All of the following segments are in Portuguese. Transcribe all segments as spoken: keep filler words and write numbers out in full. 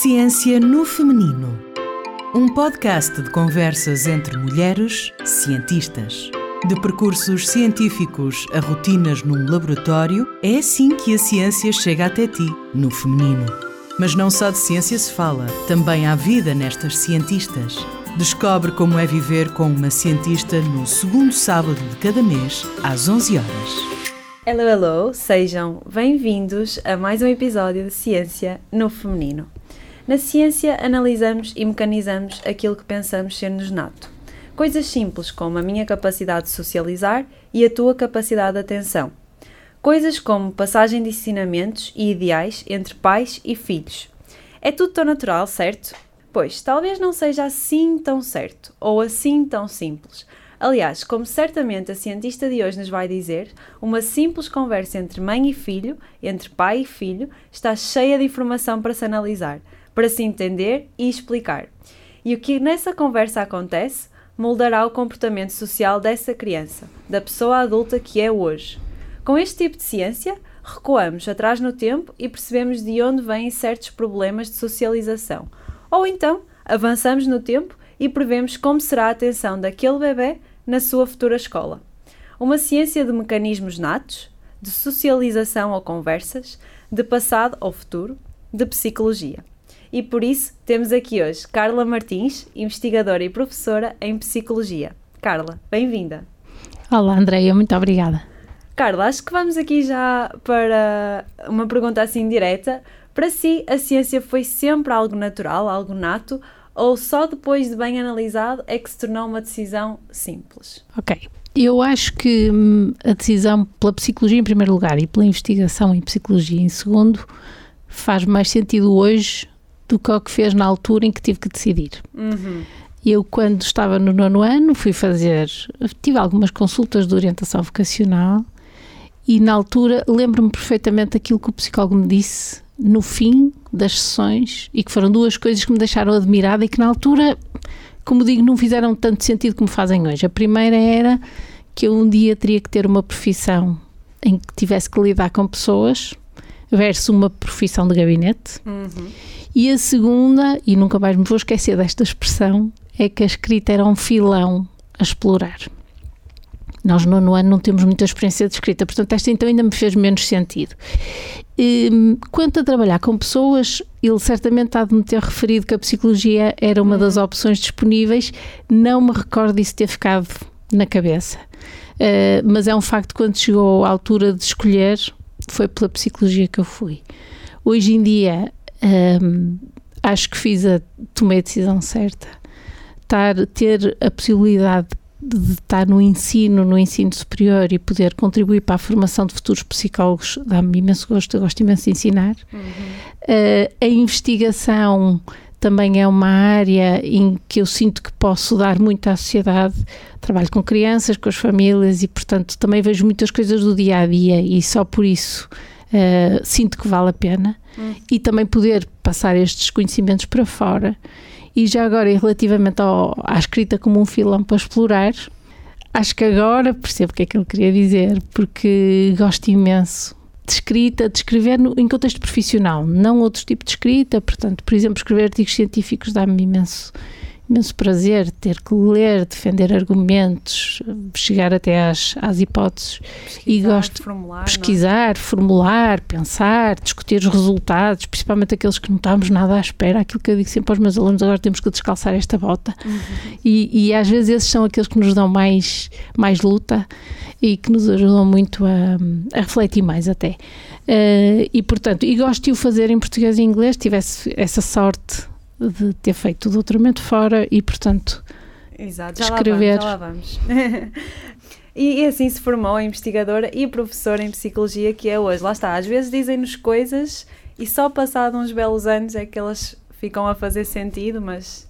Ciência no Feminino. Um podcast de conversas entre mulheres cientistas. De percursos científicos a rotinas num laboratório, é assim que a ciência chega até ti, no feminino. Mas não só de ciência se fala, também há vida nestas cientistas. Descobre como é viver com uma cientista no segundo sábado de cada mês, às onze horas. Hello, hello! Sejam bem-vindos a mais um episódio de Ciência no Feminino. Na ciência, analisamos e mecanizamos aquilo que pensamos ser-nos nato. Coisas simples como a minha capacidade de socializar e a tua capacidade de atenção. Coisas como passagem de ensinamentos e ideais entre pais e filhos. É tudo tão natural, certo? Pois, talvez não seja assim tão certo, ou assim tão simples. Aliás, como certamente a cientista de hoje nos vai dizer, uma simples conversa entre mãe e filho, entre pai e filho, está cheia de informação para se analisar, para se entender e explicar. E o que nessa conversa acontece, moldará o comportamento social dessa criança, da pessoa adulta que é hoje. Com este tipo de ciência, recuamos atrás no tempo e percebemos de onde vêm certos problemas de socialização. Ou então, avançamos no tempo e prevemos como será a atenção daquele bebê na sua futura escola. Uma ciência de mecanismos natos, de socialização ou conversas, de passado ou futuro, de psicologia. E por isso temos aqui hoje Carla Martins, investigadora e professora em Psicologia. Carla, bem-vinda. Olá, Andreia, muito obrigada. Carla, acho que vamos aqui já para uma pergunta assim direta. Para si, a ciência foi sempre algo natural, algo nato, ou só depois de bem analisado é que se tornou uma decisão simples? Ok. Eu acho que hum, a decisão pela psicologia em primeiro lugar e pela investigação em psicologia em segundo faz mais sentido hoje do que o que fez na altura em que tive que decidir. Uhum. Eu, quando estava no nono ano, fui fazer, tive algumas consultas de orientação vocacional e na altura lembro-me perfeitamente daquilo que o psicólogo me disse no fim das sessões e que foram duas coisas que me deixaram admirada e que na altura, como digo, não fizeram tanto sentido como fazem hoje. A primeira era que eu um dia teria que ter uma profissão em que tivesse que lidar com pessoas versus uma profissão de gabinete. Uhum. E a segunda, e nunca mais me vou esquecer desta expressão, é que a escrita era um filão a explorar. Nós no nono ano não temos muita experiência de escrita, portanto esta então ainda me fez menos sentido. E, quanto a trabalhar com pessoas, ele certamente há de me ter referido que a psicologia era uma das opções disponíveis, não me recordo disso ter ficado na cabeça. Uh, mas é um facto que quando chegou à altura de escolher, foi pela psicologia que eu fui. Hoje em dia, um, acho que fiz a, tomei a decisão certa. Tar, ter a possibilidade de estar no ensino, no ensino superior e poder contribuir para a formação de futuros psicólogos dá-me imenso gosto, eu gosto imenso de ensinar. Uhum. Uh, a investigação também é uma área em que eu sinto que posso dar muito à sociedade. Trabalho com crianças, com as famílias e, portanto, também vejo muitas coisas do dia-a-dia e só por isso uh, sinto que vale a pena. Uhum. E também poder passar estes conhecimentos para fora. E já agora, relativamente ao, à escrita como um filão para explorar, acho que agora percebo o que é que ele queria dizer, porque gosto imenso de escrita, de escrever no, em contexto profissional, não outro tipo de escrita, portanto, por exemplo, escrever artigos científicos dá-me imenso, imenso prazer, ter que ler, defender argumentos, chegar até às, às hipóteses. Pesquisar, e gosto de formular, pesquisar, formular, pensar, discutir os resultados, principalmente aqueles que não estamos nada à espera, aquilo que eu digo sempre aos meus alunos, agora temos que descalçar esta bota. Uhum. E, e às vezes esses são aqueles que nos dão mais, mais luta e que nos ajudam muito a, a refletir mais até. Uh, e portanto, e gosto de o fazer em português e inglês, tivesse essa sorte de ter feito o doutoramento fora e, portanto, exato, já escrever. Lá vamos, já lá vamos. e, e assim se formou a investigadora e professora em Psicologia que é hoje. Lá está, às vezes dizem-nos coisas e só passado uns belos anos é que elas ficam a fazer sentido, mas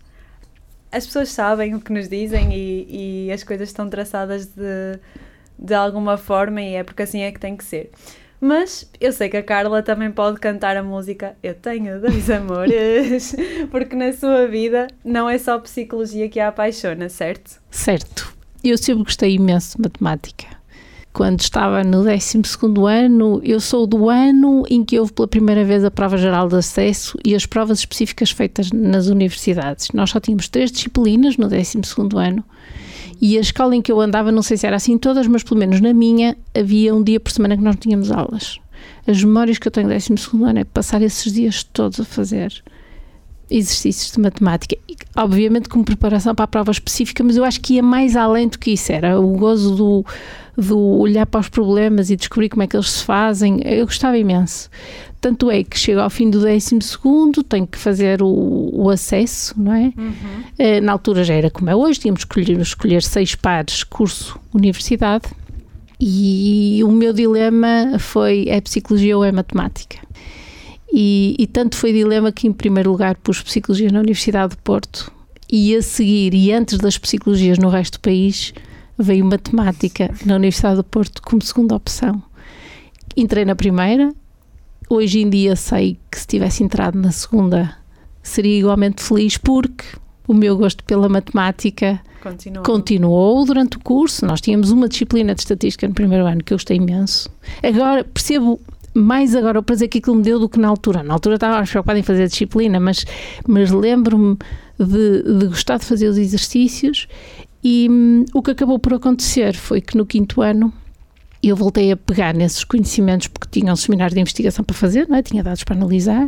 as pessoas sabem o que nos dizem e, e as coisas estão traçadas de, de alguma forma e é porque assim é que tem que ser. Mas eu sei que a Carla também pode cantar a música Eu Tenho Dois Amores, porque na sua vida não é só psicologia que a apaixona, certo? Certo. Eu sempre gostei imenso de matemática. quando estava no décimo segundo ano, eu sou do ano em que houve pela primeira vez a prova geral de acesso e as provas específicas feitas nas universidades. Nós só tínhamos três disciplinas no décimo segundo ano e a escola em que eu andava, não sei se era assim todas, mas pelo menos na minha, havia um dia por semana que nós não tínhamos aulas. As memórias que eu tenho do décimo segundo ano é passar esses dias todos a fazer exercícios de matemática, e, obviamente como preparação para a prova específica, mas eu acho que ia mais além do que isso, era o gozo do, do olhar para os problemas e descobrir como é que eles se fazem. Eu gostava imenso. Tanto é que chego ao fim do décimo segundo, tenho que fazer o, o acesso, não é? Uhum. Na altura já era como é hoje, tínhamos que escolher, escolher seis pares, curso, universidade, e o meu dilema foi: é psicologia ou é matemática? E, e tanto foi dilema que em primeiro lugar pus psicologia na Universidade do Porto e a seguir, e antes das psicologias no resto do país, veio matemática na Universidade do Porto como segunda opção. Entrei na primeira, hoje em dia sei que se tivesse entrado na segunda seria igualmente feliz, porque o meu gosto pela matemática continuou. continuou durante o curso. Nós tínhamos uma disciplina de estatística no primeiro ano que eu gostei imenso. Agora percebo mais agora o prazer que aquilo me deu do que na altura. Na altura estava preocupada em fazer a disciplina, mas, mas lembro-me de, de gostar de fazer os exercícios e hum, o que acabou por acontecer foi que no quinto ano eu voltei a pegar nesses conhecimentos, porque tinha um seminário de investigação para fazer, não é? Tinha dados para analisar,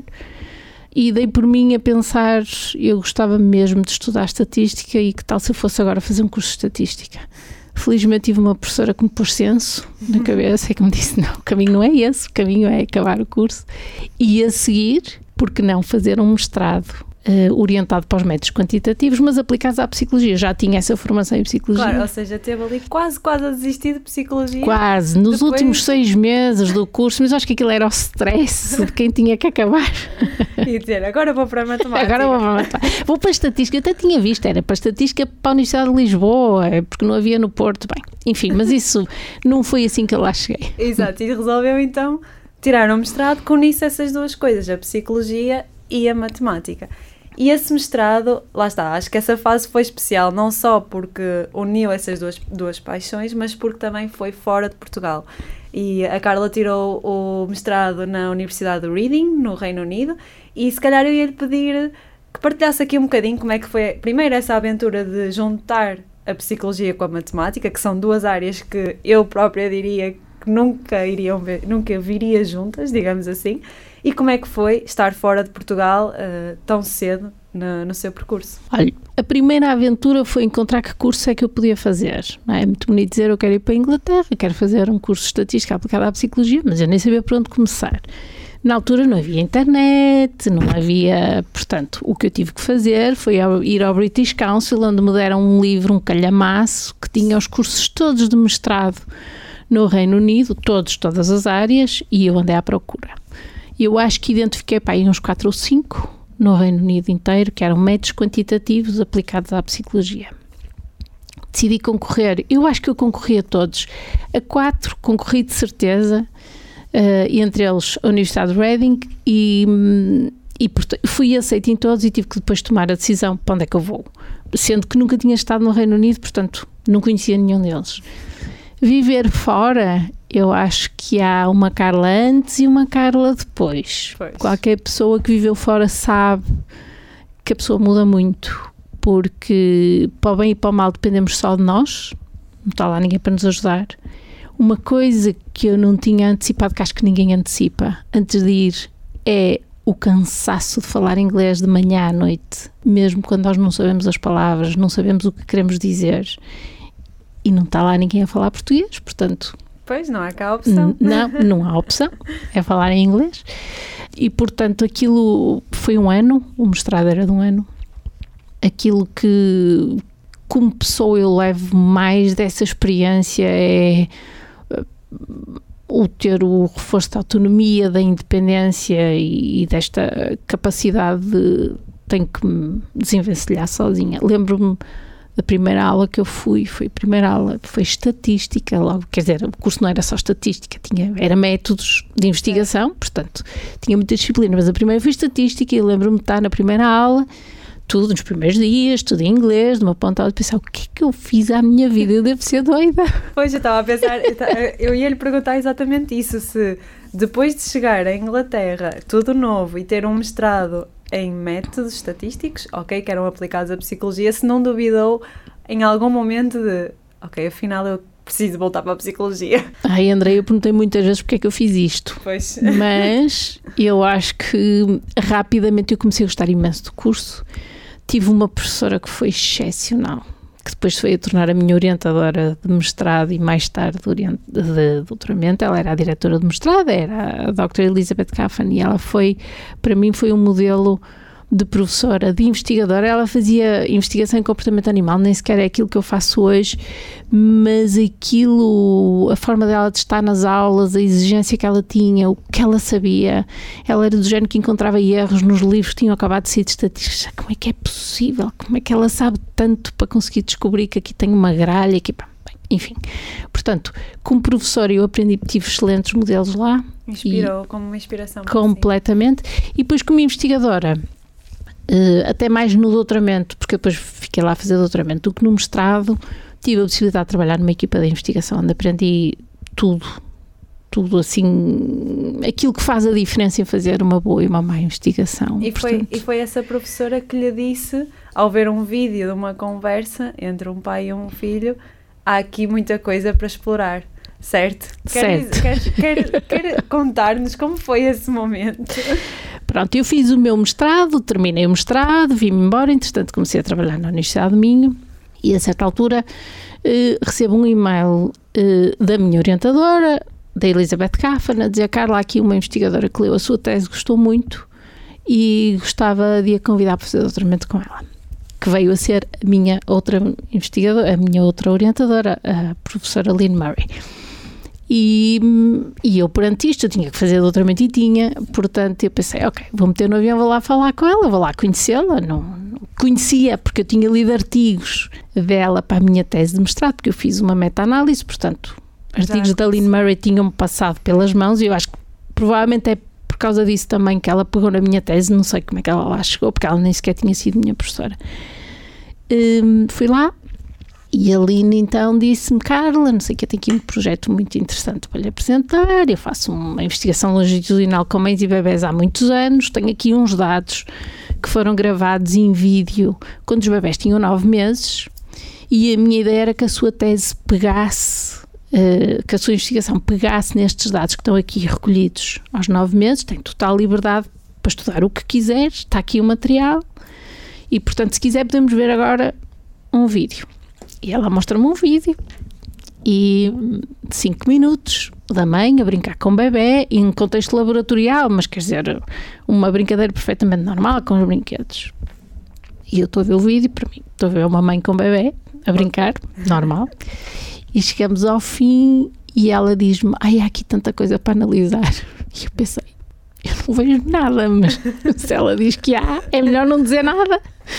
e dei por mim a pensar, eu gostava mesmo de estudar estatística e que tal se eu fosse agora fazer um curso de estatística. Felizmente tive uma professora que me pôs senso na cabeça e que me disse: não, o caminho não é esse, o caminho é acabar o curso e a seguir, porque não fazer um mestrado uh, orientado para os métodos quantitativos, mas aplicados à psicologia. Já tinha essa formação em psicologia. Claro, ou seja, teve ali quase, quase a desistir de psicologia. Quase, nos Depois... últimos seis meses do curso, mas acho que aquilo era o stress de quem tinha que acabar. E dizer, agora vou para a matemática. Agora vou para a matemática. Vou para a estatística, eu até tinha visto, era para a estatística para a Universidade de Lisboa, porque não havia no Porto. Bem, enfim, mas isso não foi assim que eu lá cheguei. Exato, e resolveu então tirar um mestrado que unisse essas duas coisas, a psicologia e a matemática. E esse mestrado, lá está, acho que essa fase foi especial, não só porque uniu essas duas, duas paixões, mas porque também foi fora de Portugal. E a Carla tirou o mestrado na Universidade de Reading, no Reino Unido, e se calhar eu ia-lhe pedir que partilhasse aqui um bocadinho como é que foi, primeiro, essa aventura de juntar a psicologia com a matemática, que são duas áreas que eu própria diria que nunca iriam ver, nunca viria juntas, digamos assim, e como é que foi estar fora de Portugal uh, tão cedo no, no seu percurso? Olha, a primeira aventura foi encontrar que curso é que eu podia fazer. Não é? É muito bonito dizer eu quero ir para a Inglaterra, quero fazer um curso de estatística aplicada à psicologia, mas eu nem sabia por onde começar. Na altura não havia internet, não havia, portanto, o que eu tive que fazer foi ir ao British Council, onde me deram um livro, um calhamaço, que tinha os cursos todos de mestrado no Reino Unido, todos, todas as áreas, e eu andei à procura. Eu acho que identifiquei para aí uns quatro ou cinco no Reino Unido inteiro, que eram métodos quantitativos aplicados à psicologia. Decidi concorrer, eu acho que eu concorri a todos, a quatro concorri de certeza, uh, entre eles a Universidade de Reading, e, e fui aceita em todos e tive que depois tomar a decisão para onde é que eu vou, sendo que nunca tinha estado no Reino Unido, portanto não conhecia nenhum deles. Viver fora, eu acho que há uma Carla antes e uma Carla depois. Pois. Qualquer pessoa que viveu fora sabe que a pessoa muda muito, porque para o bem e para o mal dependemos só de nós, não está lá ninguém para nos ajudar. Uma coisa que eu não tinha antecipado, que acho que ninguém antecipa antes de ir, é o cansaço de falar inglês de manhã à noite, mesmo quando nós não sabemos as palavras, não sabemos o que queremos dizer. E não está lá ninguém a falar português, portanto... Pois, não há cá opção. Não, não há opção, é falar em inglês. E, portanto, aquilo foi um ano, o mestrado era de um ano. Aquilo que, como pessoa, eu levo mais dessa experiência é o ter o reforço da autonomia, da independência e, e desta capacidade de tenho que me desenvencilhar sozinha. Lembro-me a primeira aula que eu fui, foi a primeira aula, foi estatística, logo, quer dizer, o curso não era só estatística, tinha, era métodos de investigação, portanto, tinha muita disciplina, mas a primeira foi estatística e eu lembro-me de estar na primeira aula, tudo nos primeiros dias, tudo em inglês, de uma ponta a outra, pensar, o que é que eu fiz à minha vida? Eu devo ser doida. Pois, eu estava a pensar, eu ia lhe perguntar exatamente isso, se depois de chegar à Inglaterra, tudo novo, e ter um mestrado em métodos estatísticos, ok, que eram aplicados à psicologia, se não duvidou em algum momento de, ok, afinal eu preciso voltar para a psicologia. Ai, André, eu perguntei muitas vezes porque é que eu fiz isto. Pois. Mas eu acho que rapidamente eu comecei a gostar imenso do curso. Tive uma professora que foi excepcional, que depois foi a tornar a minha orientadora de mestrado e mais tarde de, de doutoramento. Ela era a diretora de mestrado, era a doutora Elizabeth Caffan, e ela foi, para mim, foi um modelo de professora, de investigadora. Ela fazia investigação em comportamento animal, nem sequer é aquilo que eu faço hoje, mas aquilo, a forma dela de estar nas aulas, a exigência que ela tinha, o que ela sabia, ela era do género que encontrava erros nos livros que tinham acabado de ser de estatística. Como é que é possível? Como é que ela sabe tanto para conseguir descobrir que aqui tem uma gralha, aqui, bem, enfim. Portanto, como professora eu aprendi, tive excelentes modelos lá. Inspirou, como uma inspiração. Completamente. Si. E depois como investigadora, Uh, até mais no doutoramento, porque depois fiquei lá a fazer doutoramento, do que no mestrado, tive a possibilidade de trabalhar numa equipa de investigação, onde aprendi tudo, tudo assim, aquilo que faz a diferença em fazer uma boa e uma má investigação. E, Portanto, foi, e foi essa professora que lhe disse, ao ver um vídeo de uma conversa entre um pai e um filho, há aqui muita coisa para explorar, certo? Certo. Quer, quer, quer, quer contar-nos como foi esse momento? Pronto, eu fiz o meu mestrado, terminei o mestrado, vim-me embora, entretanto comecei a trabalhar na Universidade de Minho e a certa altura eh, recebo um e-mail eh, da minha orientadora, da Elizabeth Caffan, a dizer: Carla, há aqui uma investigadora que leu a sua tese, gostou muito e gostava de a convidar para fazer doutoramento com ela, que veio a ser a minha outra investigadora, a minha outra orientadora, a professora Lynn Murray. E, e eu, perante isto, eu tinha que fazer doutoramento e tinha, portanto eu pensei, ok, vou meter no avião, vou lá falar com ela, vou lá conhecê-la. Não, não conhecia, porque eu tinha lido artigos dela para a minha tese de mestrado, porque eu fiz uma meta-análise, portanto, artigos da Lynn Murray tinham-me passado pelas mãos e eu acho que provavelmente é por causa disso também que ela pegou na minha tese, não sei como é que ela lá chegou, porque ela nem sequer tinha sido minha professora. Um, fui lá. E a Lynn então disse-me: Carla, não sei o que, eu tenho aqui um projeto muito interessante para lhe apresentar, eu faço uma investigação longitudinal com mães e bebés há muitos anos, tenho aqui uns dados que foram gravados em vídeo quando os bebés tinham nove meses e a minha ideia era que a sua tese pegasse, uh, que a sua investigação pegasse nestes dados que estão aqui recolhidos aos nove meses, tem total liberdade para estudar o que quiser, está aqui o material e, portanto, se quiser podemos ver agora um vídeo. E ela mostra-me um vídeo e de cinco minutos da mãe a brincar com o bebê em contexto laboratorial, mas quer dizer, uma brincadeira perfeitamente normal com os brinquedos. E eu estou a ver o vídeo, para mim, estou a ver uma mãe com o bebê a brincar, normal, e chegamos ao fim e ela diz-me: ai, há aqui tanta coisa para analisar. E eu pensei, eu não vejo nada, mas se ela diz que há, é melhor não dizer nada.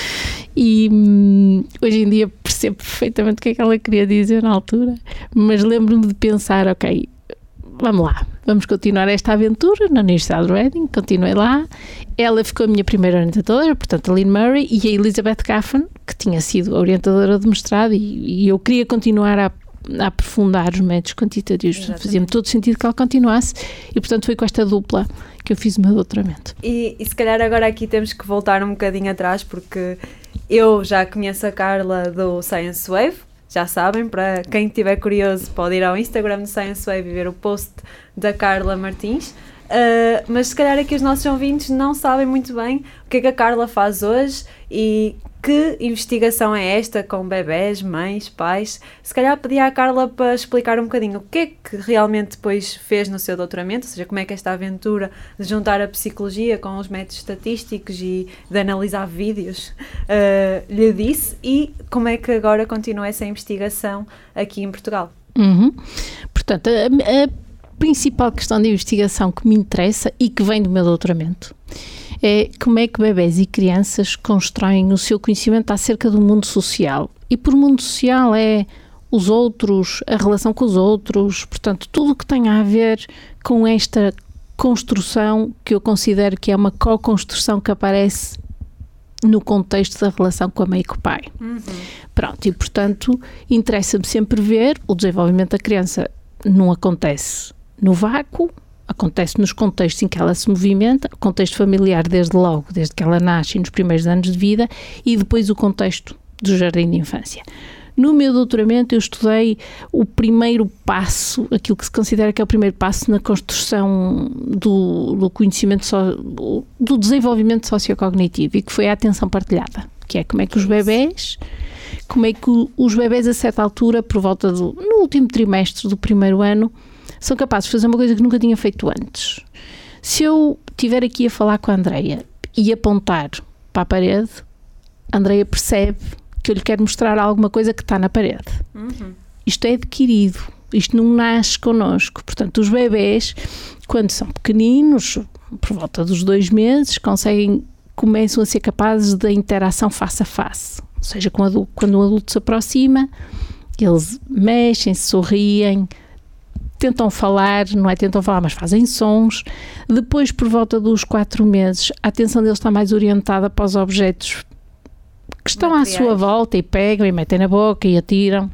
E hum, hoje em dia percebo perfeitamente o que é que ela queria dizer na altura, mas lembro-me de pensar, ok, vamos lá, vamos continuar esta aventura na Universidade de Reading. Continuei lá, ela ficou a minha primeira orientadora, portanto a Lynn Murray, e a Elizabeth Caffan, que tinha sido a orientadora de mestrado, e, e eu queria continuar a, a aprofundar os métodos quantitativos. Portanto, fazia-me todo sentido que ela continuasse e, portanto, foi com esta dupla que eu fiz o meu doutoramento. E, e se calhar agora aqui temos que voltar um bocadinho atrás, porque eu já conheço a Carla do Science Wave, já sabem, para quem estiver curioso pode ir ao Instagram do Science Wave e ver o post da Carla Martins, uh, mas se calhar aqui os nossos ouvintes não sabem muito bem o que é que a Carla faz hoje e que investigação é esta com bebés, mães, pais. Se calhar pedi à Carla para explicar um bocadinho o que é que realmente depois fez no seu doutoramento, ou seja, como é que esta aventura de juntar a psicologia com os métodos estatísticos e de analisar vídeos uh, lhe disse, e como é que agora continua essa investigação aqui em Portugal. Uhum. Portanto, a, a principal questão de investigação que me interessa e que vem do meu doutoramento é como é que bebés e crianças constroem o seu conhecimento acerca do mundo social. E por mundo social é os outros, a relação com os outros, portanto, tudo o que tem a ver com esta construção que eu considero que é uma co-construção que aparece no contexto da relação com a mãe e com o pai. Uhum. Pronto, e portanto interessa-me sempre ver o desenvolvimento da criança não acontece no vácuo, acontece nos contextos em que ela se movimenta, o contexto familiar desde logo, desde que ela nasce e nos primeiros anos de vida, e depois o contexto do jardim de infância. No meu doutoramento eu estudei o primeiro passo, aquilo que se considera que é o primeiro passo na construção do, do conhecimento, so, do desenvolvimento sociocognitivo, e que foi a atenção partilhada, que é como é que os bebés, como é que os bebés a certa altura, por volta do, no último trimestre do primeiro ano, são capazes de fazer uma coisa que nunca tinha feito antes. Se eu estiver aqui a falar com a Andreia e apontar para a parede, a Andreia percebe que eu lhe quero mostrar alguma coisa que está na parede. Uhum. Isto é adquirido, isto não nasce connosco. Portanto, os bebés, quando são pequeninos, por volta dos dois meses, conseguem, começam a ser capazes da interação face a face. Ou seja, quando, quando um adulto se aproxima, eles mexem-se, sorriem, tentam falar, não é tentam falar, mas fazem sons. Depois, por volta dos quatro meses, a atenção deles está mais orientada para os objetos que estão materiais à sua volta, e pegam e metem na boca e atiram.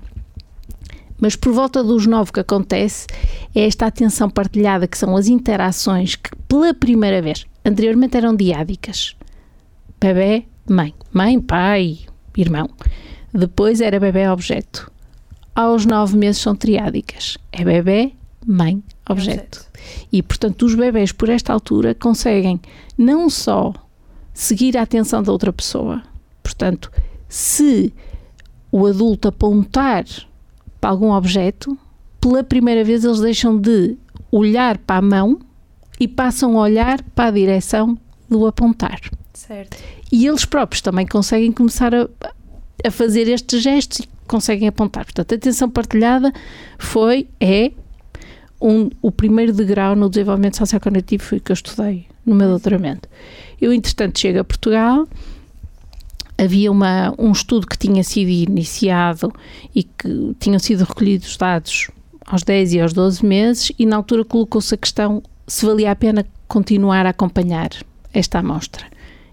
Mas por volta dos nove, o que acontece é esta atenção partilhada, que são as interações que pela primeira vez, anteriormente eram diádicas, bebê, mãe, mãe, pai, irmão, depois era bebê, objeto. Aos nove meses são triádicas, é bebê, mãe, objeto. E portanto os bebés por esta altura conseguem não só seguir a atenção da outra pessoa. Portanto, se o adulto apontar para algum objeto, pela primeira vez eles deixam de olhar para a mão e passam a olhar para a direção do apontar. Certo. E eles próprios também conseguem começar a, a fazer estes gestos e conseguem apontar. Portanto, a atenção partilhada foi, é, um, o primeiro degrau no desenvolvimento sociocognitivo, foi o que eu estudei no meu doutoramento. Eu, entretanto, chego a Portugal. Havia uma, um estudo que tinha sido iniciado e que tinham sido recolhidos dados aos dez e aos doze meses, e na altura colocou-se a questão se valia a pena continuar a acompanhar esta amostra.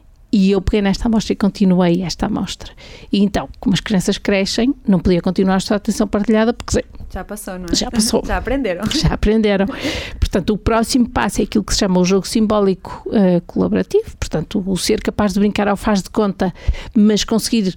E eu peguei nesta amostra e continuei esta amostra. E então, como as crianças crescem, não podia continuar a estudar atenção partilhada, porque já passou, não é? Já passou. Já aprenderam. Já aprenderam. Portanto, o próximo passo é aquilo que se chama o jogo simbólico uh, colaborativo. Portanto, o ser capaz de brincar ao faz de conta, mas conseguir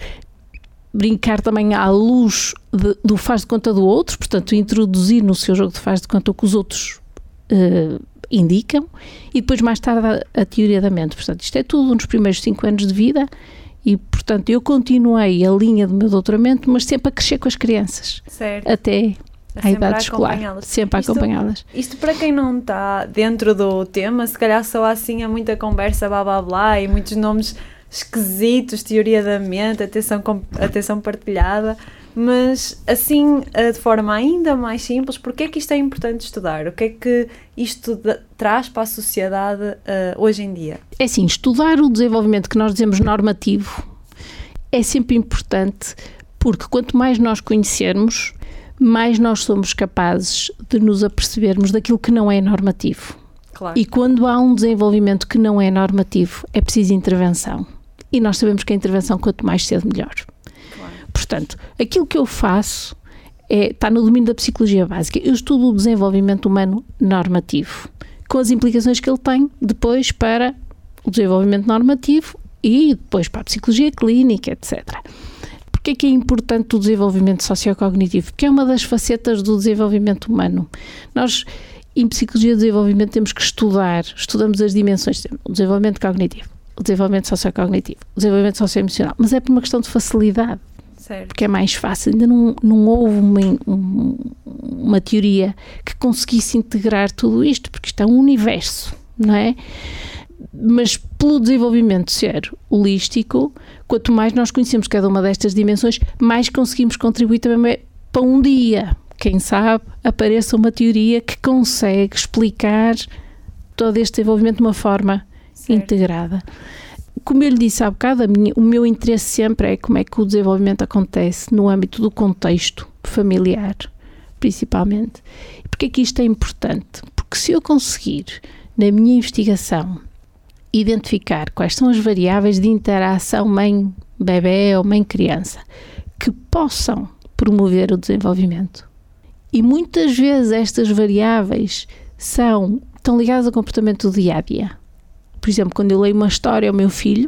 brincar também à luz de, do faz de conta do outro. Portanto, introduzir no seu jogo de faz de conta o que os outros uh, indicam. E depois, mais tarde, a, a teoria da mente. Portanto, isto é tudo nos primeiros cinco anos de vida. E, portanto, eu continuei a linha do meu doutoramento, mas sempre a crescer com as crianças. Certo. Até à idade escolar. Sempre a isto, acompanhá-las. Isto para quem não está dentro do tema, se calhar só assim há muita conversa, blá blá blá, e muitos nomes esquisitos, teoria da mente, atenção, atenção partilhada, mas assim, de forma ainda mais simples, porque é que isto é importante estudar? O que é que isto de, traz para a sociedade uh, hoje em dia? É assim, estudar o desenvolvimento que nós dizemos normativo é sempre importante, porque quanto mais nós conhecermos, mais nós somos capazes de nos apercebermos daquilo que não é normativo. Claro. E quando há um desenvolvimento que não é normativo, é preciso intervenção. E nós sabemos que a intervenção, quanto mais cedo, melhor. Claro. Portanto, aquilo que eu faço é, está no domínio da psicologia básica. Eu estudo o desenvolvimento humano normativo, com as implicações que ele tem depois para o desenvolvimento normativo e depois para a psicologia clínica, etcétera. Porquê é que é importante o desenvolvimento sociocognitivo? Porque é uma das facetas do desenvolvimento humano. Nós, em psicologia do desenvolvimento, temos que estudar, estudamos as dimensões, o desenvolvimento cognitivo, o desenvolvimento sociocognitivo, o desenvolvimento socioemocional, mas é por uma questão de facilidade. Certo. Porque é mais fácil. Ainda não, não houve uma, um, uma teoria que conseguisse integrar tudo isto, porque isto é um universo, não é? Mas pelo desenvolvimento ser holístico, quanto mais nós conhecemos cada uma destas dimensões, mais conseguimos contribuir também para um dia, quem sabe, apareça uma teoria que consegue explicar todo este desenvolvimento de uma forma certo. Integrada. Como eu lhe disse há bocado, a minha, o meu interesse sempre é como é que o desenvolvimento acontece no âmbito do contexto familiar, principalmente. E porquê é que isto é importante? Porque se eu conseguir, na minha investigação, identificar quais são as variáveis de interação mãe-bebé ou mãe-criança que possam promover o desenvolvimento. E muitas vezes estas variáveis são, estão ligadas ao comportamento do dia-a-dia. Por exemplo, quando eu leio uma história ao meu filho,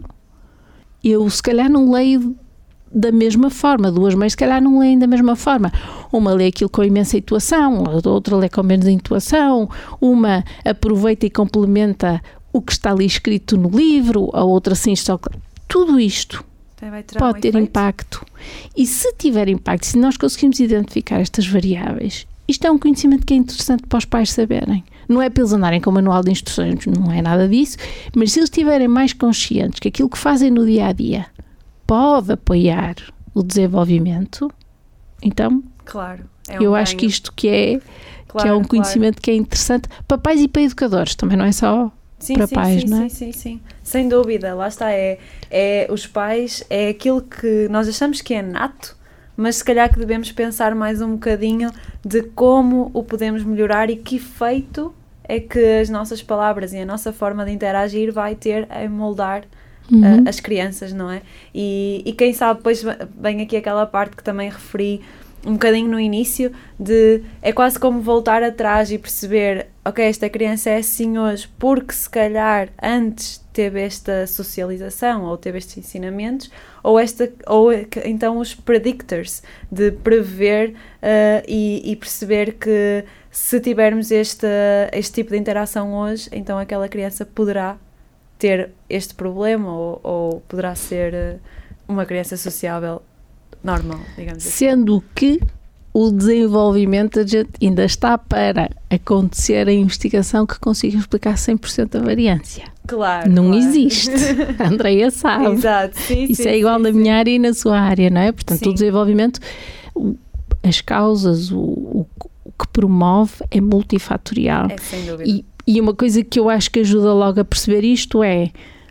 eu se calhar não leio da mesma forma, duas mães se calhar não leem da mesma forma. Uma lê aquilo com imensa intuação, a outra lê com menos intuação, uma aproveita e complementa o que está ali escrito no livro, a outra sim só... Tudo isto pode um ter efeito. impacto. E se tiver impacto, se nós conseguimos identificar estas variáveis, isto é um conhecimento que é interessante para os pais saberem. Não é para eles andarem com o manual de instruções, não é nada disso, mas se eles estiverem mais conscientes que aquilo que fazem no dia-a-dia pode apoiar o desenvolvimento, então Claro. É um eu acho ganho. que isto que é, Claro, que é um claro. conhecimento que é interessante para pais e para educadores, também não é só Sim, para sim, pais, sim, não é? sim, sim, sim. Sem dúvida, lá está, é, é os pais, é aquilo que nós achamos que é nato, mas se calhar que devemos pensar mais um bocadinho de como o podemos melhorar e que efeito é que as nossas palavras e a nossa forma de interagir vai ter a moldar Uhum. uh, as crianças, não é? E, e quem sabe, depois vem aqui aquela parte que também referi um bocadinho no início, de é quase como voltar atrás e perceber, ok, esta criança é assim hoje porque se calhar antes teve esta socialização ou teve estes ensinamentos, ou, esta, ou então os predictors, de prever uh, e, e perceber que se tivermos este, este tipo de interação hoje, então aquela criança poderá ter este problema ou, ou poderá ser uh, uma criança sociável normal, digamos assim. Sendo que o desenvolvimento ainda está para acontecer a investigação que consiga explicar cem por cento da variância. Claro. Não claro. existe. A Andreia sabe. Exato, sim, Isso sim, é igual sim, na sim. minha área e na sua área, não é? Portanto, Sim. o desenvolvimento, o- as causas, o, o, o que promove é multifatorial. É, sem dúvida. E, e uma coisa que eu acho que ajuda logo a perceber isto é: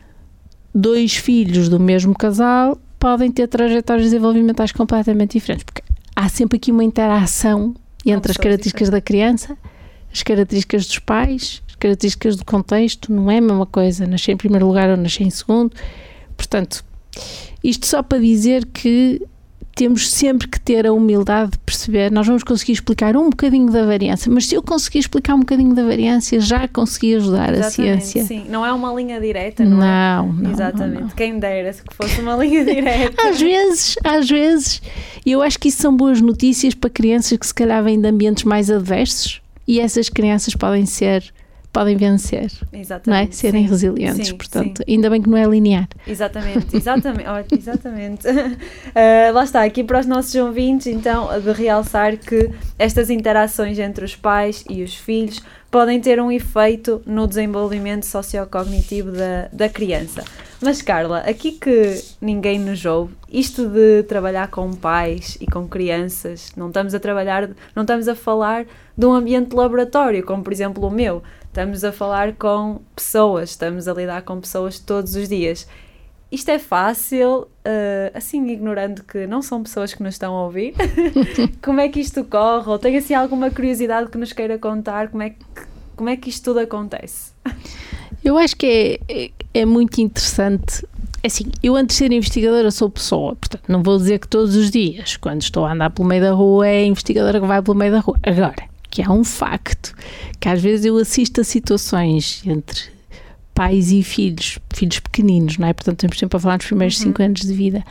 dois filhos do mesmo casal podem ter trajetórias desenvolvimentais completamente diferentes, porque há sempre aqui uma interação entre as pessoas características da criança, as características dos pais, as características do contexto, não é a mesma coisa, nascer em primeiro lugar ou nascer em segundo. Portanto, isto só para dizer que temos sempre que ter a humildade de perceber, nós vamos conseguir explicar um bocadinho da variância, mas se eu conseguir explicar um bocadinho da variância, já consegui ajudar Exatamente, a ciência. sim. Não é uma linha direta, não, Não, é? não, Exatamente. não, não. Quem dera que fosse uma linha direta. Às vezes, às vezes, e eu acho que isso são boas notícias para crianças que se calhar vêm de ambientes mais adversos e essas crianças podem ser, podem vencer, Exatamente. não é? Serem sim, resilientes, sim, portanto, sim. ainda bem que não é linear. Exatamente, exatamente, olha, exatamente. Uh, lá está, aqui para os nossos ouvintes, então, de realçar que estas interações entre os pais e os filhos podem ter um efeito no desenvolvimento sociocognitivo da, da criança. Mas Carla, aqui que ninguém nos ouve, isto de trabalhar com pais e com crianças, não estamos a trabalhar, não estamos a falar de um ambiente de laboratório, como por exemplo o meu. Estamos a falar com pessoas, estamos a lidar com pessoas todos os dias. Isto é fácil, uh, assim, ignorando que não são pessoas que nos estão a ouvir. Como é que isto corre? Ou tem assim alguma curiosidade que nos queira contar? Como é que, como é que isto tudo acontece? Eu acho que é, é, é muito interessante. Assim, eu antes de ser investigadora sou pessoa, portanto não vou dizer que todos os dias, quando estou a andar pelo meio da rua, é a investigadora que vai pelo meio da rua. Agora, que há um facto, que às vezes eu assisto a situações entre pais e filhos, filhos pequeninos, não é? Portanto estamos sempre a falar dos primeiros Uhum. cinco anos de vida.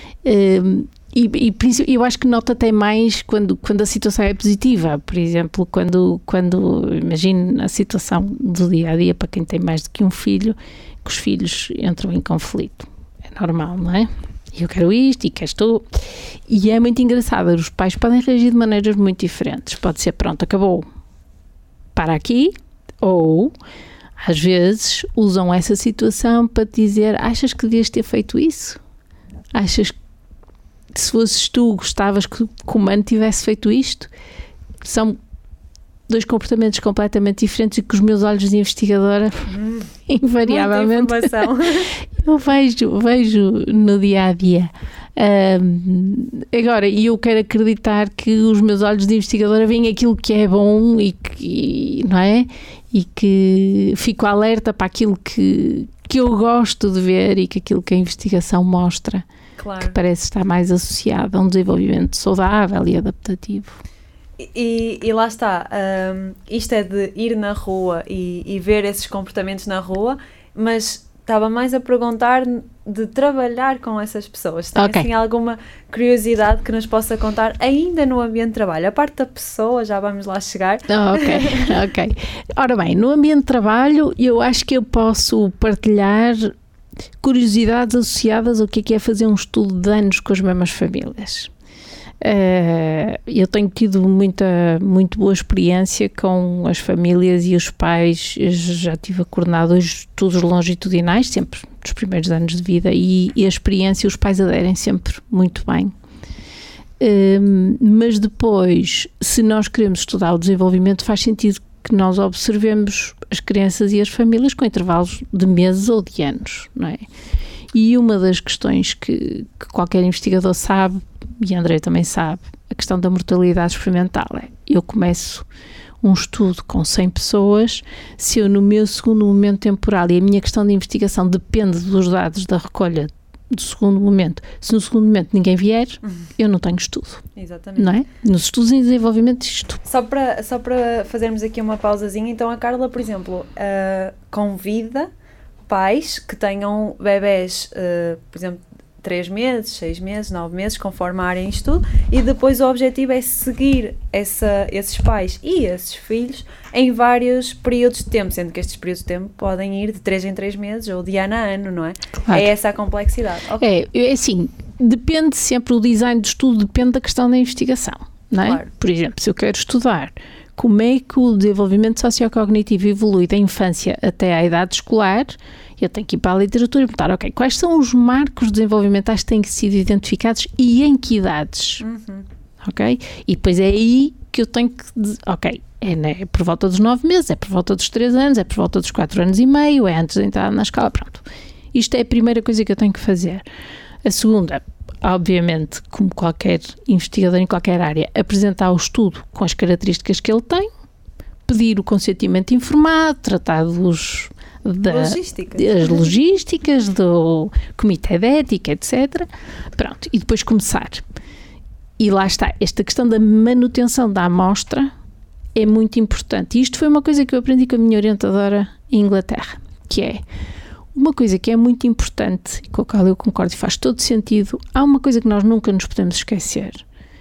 Um, e, e eu acho que nota até mais quando, quando a situação é positiva, por exemplo, quando, quando imagino a situação do dia a dia para quem tem mais do que um filho, que os filhos entram em conflito. É normal, não é? Eu quero isto e queres tu. E é muito engraçado, os pais podem reagir de maneiras muito diferentes. Pode ser, pronto, acabou, para aqui, ou às vezes usam essa situação para te dizer: achas que devias ter feito isso? Achas que se fosses tu gostavas que o comando tivesse feito isto? São dois comportamentos completamente diferentes e que os meus olhos de investigadora Hum, invariavelmente muita informação. eu vejo, vejo no dia a dia. Um, agora, e eu quero acreditar que os meus olhos de investigadora veem aquilo que é bom e que, não é? E que fico alerta para aquilo que, que eu gosto de ver e que aquilo que a investigação mostra, claro. que parece estar mais associado a um desenvolvimento saudável e adaptativo. E, e lá está, um, isto é de ir na rua e, e ver esses comportamentos na rua, mas estava mais a perguntar de trabalhar com essas pessoas. Tem okay. assim alguma curiosidade que nos possa contar ainda no ambiente de trabalho? A parte da pessoa, já vamos lá chegar. Oh, ok, ok. Ora bem, no ambiente de trabalho eu acho que eu posso partilhar curiosidades associadas ao que é, que é fazer um estudo de anos com as mesmas famílias. Uh, eu tenho tido muita, muito boa experiência com as famílias e os pais. Eu já tive a coordenar dois estudos longitudinais, sempre nos primeiros anos de vida, e, e a experiência, os pais aderem sempre muito bem. Uh, mas depois, se nós queremos estudar o desenvolvimento, faz sentido que nós observemos as crianças e as famílias com intervalos de meses ou de anos, não é? E uma das questões que, que qualquer investigador sabe, e a André também sabe, a questão da mortalidade experimental é, eu começo um estudo com cem pessoas, se eu no meu segundo momento temporal, e a minha questão de investigação depende dos dados da recolha do segundo momento, se no segundo momento ninguém vier, uhum. eu não tenho estudo. Exatamente. Não é? Nos estudos em desenvolvimento isto. Só para, só para fazermos aqui uma pausazinha, então a Carla, por exemplo, uh, convida pais que tenham bebés, uh, por exemplo, três meses, seis meses, nove meses, conforme a área em estudo, e depois o objetivo é seguir essa, esses pais e esses filhos em vários períodos de tempo, sendo que estes períodos de tempo podem ir de três em três meses ou de ano a ano, não é? Claro. É essa a complexidade. Okay. É, é assim, depende sempre, o design do estudo depende da questão da investigação, não é? Claro. Por exemplo, se eu quero estudar como é que o desenvolvimento sociocognitivo evolui da infância até à idade escolar, eu tenho que ir para a literatura e perguntar, ok, quais são os marcos desenvolvimentais que têm sido identificados e em que idades? Uhum. Ok? E depois é aí que eu tenho que, ok, é, né, é por volta dos nove meses, é por volta dos três anos, é por volta dos quatro anos e meio, é antes de entrar na escola, pronto. Isto é a primeira coisa que eu tenho que fazer. A segunda, obviamente, como qualquer investigador em qualquer área, apresentar o estudo com as características que ele tem, pedir o consentimento informado, tratar dos, da, logísticas. das logísticas, do comitê de ética, etcétera. Pronto, e depois começar. E lá está, esta questão da manutenção da amostra é muito importante. E isto foi uma coisa que eu aprendi com a minha orientadora em Inglaterra, que é uma coisa que é muito importante, e com a qual eu concordo e faz todo sentido. Há uma coisa que nós nunca nos podemos esquecer.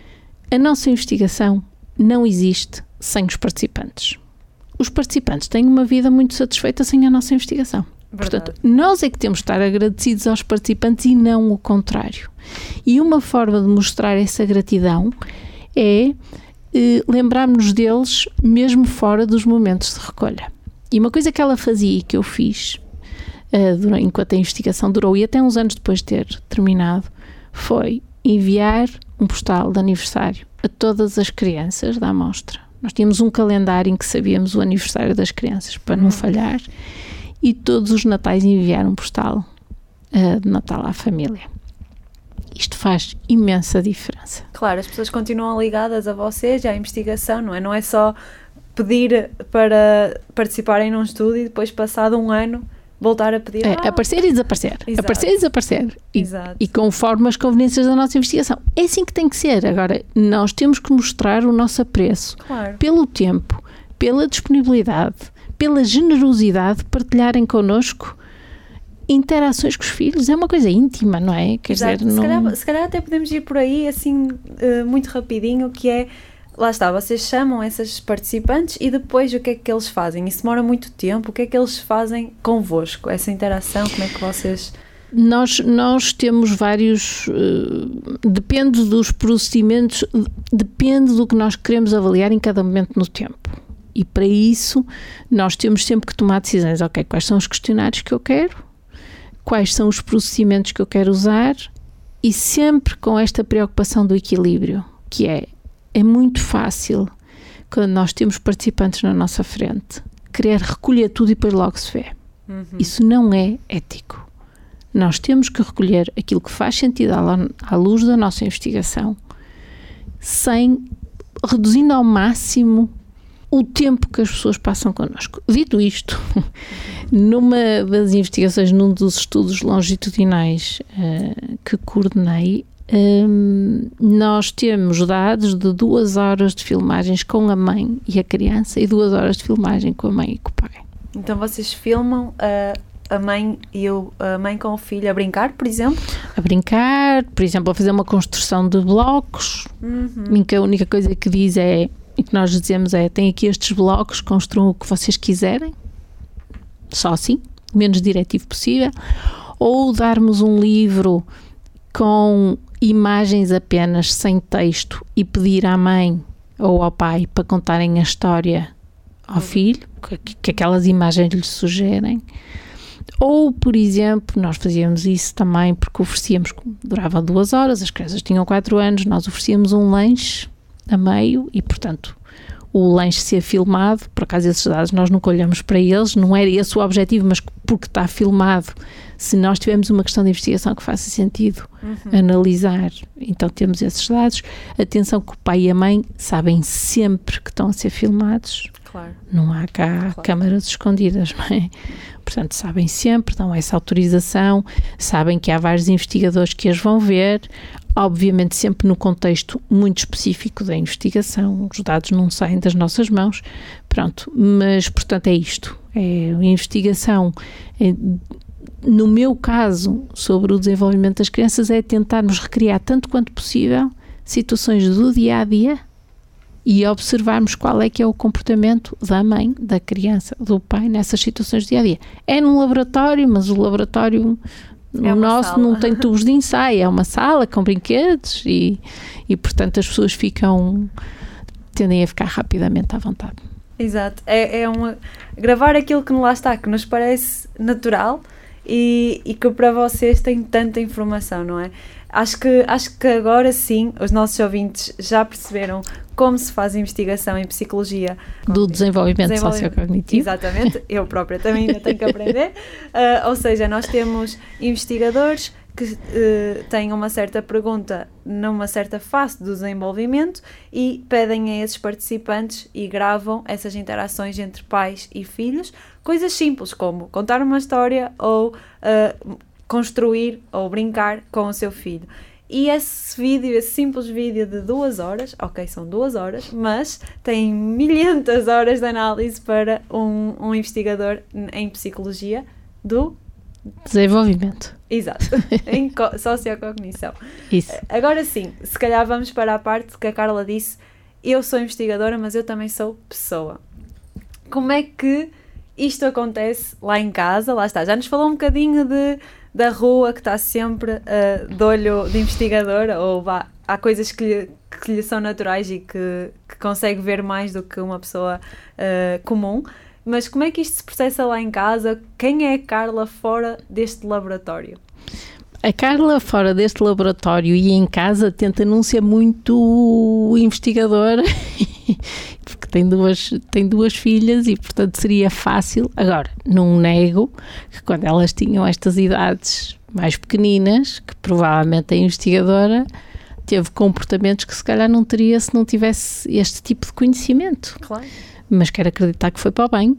A nossa investigação não existe sem os participantes. Os participantes têm uma vida muito satisfeita sem a nossa investigação. Verdade. Portanto, nós é que temos de estar agradecidos aos participantes e não o contrário. E uma forma de mostrar essa gratidão é eh, lembrarmos deles mesmo fora dos momentos de recolha. E uma coisa que ela fazia e que eu fiz Uh, durante, enquanto a investigação durou e até uns anos depois de ter terminado, foi enviar um postal de aniversário a todas as crianças da amostra. Nós tínhamos um calendário em que sabíamos o aniversário das crianças para não falhar, e todos os natais enviar um postal uh, de Natal à família. Isto faz imensa diferença. Claro, as pessoas continuam ligadas a vocês e à investigação, não é? Não é só pedir para participarem num estudo e depois, passado um ano, voltar a pedir. É, ah, aparecer e desaparecer. Exato. Aparecer e desaparecer. E, e conforme as conveniências da nossa investigação. É assim que tem que ser. Agora, nós temos que mostrar o nosso apreço, claro, pelo tempo, pela disponibilidade, pela generosidade de partilharem connosco interações com os filhos. É uma coisa íntima, não é? Quer Exato. dizer, se, não... calhar, se calhar até podemos ir por aí assim, uh, muito rapidinho, que é, lá está, vocês chamam esses participantes e depois o que é que eles fazem? Isso demora muito tempo. O que é que eles fazem convosco? Essa interação, como é que vocês... Nós, nós temos vários... Uh, depende dos procedimentos, depende do que nós queremos avaliar em cada momento no tempo. E para isso, nós temos sempre que tomar decisões. Ok, quais são os questionários que eu quero? Quais são os procedimentos que eu quero usar? E sempre com esta preocupação do equilíbrio, que é É muito fácil, quando nós temos participantes na nossa frente, querer recolher tudo e depois logo se vê. Uhum. Isso não é ético. Nós temos que recolher aquilo que faz sentido à luz da nossa investigação, sem, reduzindo ao máximo o tempo que as pessoas passam connosco. Dito isto, Numa das investigações, num dos estudos longitudinais uh, que coordenei, um, nós temos dados de duas horas de filmagens com a mãe e a criança e duas horas de filmagem com a mãe e com o pai. Então vocês filmam uh, a mãe e o, a mãe com o filho a brincar, por exemplo? A brincar, por exemplo, a fazer uma construção de blocos, Uhum. em que a única coisa que diz é, e que nós dizemos é, tem aqui estes blocos, construam o que vocês quiserem, só assim, o menos diretivo possível, ou darmos um livro com imagens apenas, sem texto, e pedir à mãe ou ao pai para contarem a história ao filho, que, que aquelas imagens lhe sugerem. Ou, por exemplo, nós fazíamos isso também porque oferecíamos, durava duas horas, as crianças tinham quatro anos, nós oferecíamos um lanche a meio e, portanto, o lanche ser filmado, por acaso esses dados nós nunca olhamos para eles, não era esse o objetivo, mas porque está filmado, se nós tivermos uma questão de investigação que faça sentido uhum. analisar, então temos esses dados. Atenção que o pai e a mãe sabem sempre que estão a ser filmados, claro. Não há cá claro. Câmaras escondidas, não é? Portanto, sabem sempre, dão essa autorização, sabem que há vários investigadores que as vão ver, obviamente sempre no contexto muito específico da investigação, os dados não saem das nossas mãos, pronto, mas portanto é isto, é a investigação, é, no meu caso, sobre o desenvolvimento das crianças, é tentarmos recriar tanto quanto possível situações do dia-a-dia e observarmos qual é que é o comportamento da mãe, da criança, do pai nessas situações do dia-a-dia. É num laboratório, mas o laboratório... É o nosso sala. Não tem tubos de ensaio, é uma sala com brinquedos e, e, portanto, as pessoas ficam, tendem a ficar rapidamente à vontade. Exato. É, é uma, gravar aquilo que lá está, que nos parece natural e, e que para vocês tem tanta informação, não é? Acho que, acho que agora sim, os nossos ouvintes já perceberam como se faz investigação em psicologia. Do desenvolvimento, desenvolvimento sociocognitivo. Exatamente, eu própria também ainda tenho que aprender. Uh, ou seja, nós temos investigadores que uh, têm uma certa pergunta numa certa fase do desenvolvimento e pedem a esses participantes e gravam essas interações entre pais e filhos, coisas simples como contar uma história ou uh, construir ou brincar com o seu filho. E esse vídeo, esse simples vídeo de duas horas, ok, são duas horas, mas tem milhentas horas de análise para um, um investigador em psicologia do... desenvolvimento. Exato, em sociocognição. Isso. Agora sim, se calhar vamos para a parte que a Carla disse, eu sou investigadora, mas eu também sou pessoa. Como é que isto acontece lá em casa? Lá está, já nos falou um bocadinho de... da rua, que está sempre uh, de olho de investigadora, ou vá, há coisas que lhe, que lhe são naturais e que, que consegue ver mais do que uma pessoa uh, comum, mas como é que isto se processa lá em casa? Quem é a Carla fora deste laboratório? A Carla fora deste laboratório e em casa tenta não ser muito investigadora, porque tem duas, tem duas filhas e portanto seria fácil. Agora, não nego que quando elas tinham estas idades mais pequeninas, que provavelmente a investigadora teve comportamentos que se calhar não teria se não tivesse este tipo de conhecimento. Claro. Mas quero acreditar que foi para o bem.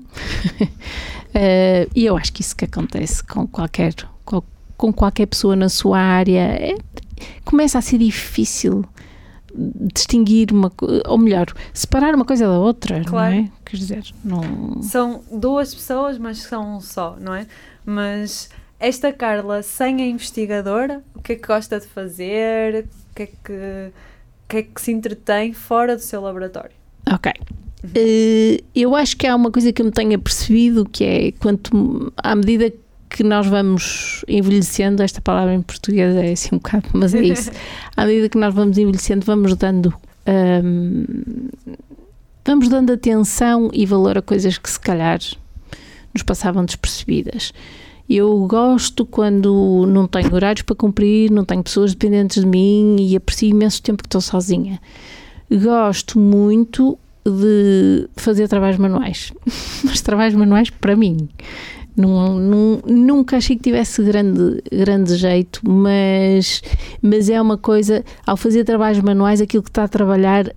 uh, e eu acho que isso que acontece com qualquer, com, com qualquer pessoa na sua área, é, começa a ser difícil distinguir uma, ou melhor, separar uma coisa da outra, claro. Não é? Quer dizer, não... São duas pessoas, mas são um só, não é? Mas esta Carla, sem a investigadora, o que é que gosta de fazer? O que é que, o que, é que se entretém fora do seu laboratório? Ok. Uh, eu acho que há uma coisa que eu me tenho apercebido, que é, quanto, à medida que nós vamos envelhecendo, esta palavra em português é assim um bocado, mas é isso, à medida que nós vamos envelhecendo, vamos dando um, vamos dando atenção e valor a coisas que se calhar nos passavam despercebidas. Eu gosto quando não tenho horários para cumprir, não tenho pessoas dependentes de mim e aprecio imenso o tempo que estou sozinha. Gosto muito de fazer trabalhos manuais, mas trabalhos manuais para mim. Não, não, nunca achei que tivesse grande, grande jeito, mas, mas é uma coisa, ao fazer trabalhos manuais, aquilo que está a trabalhar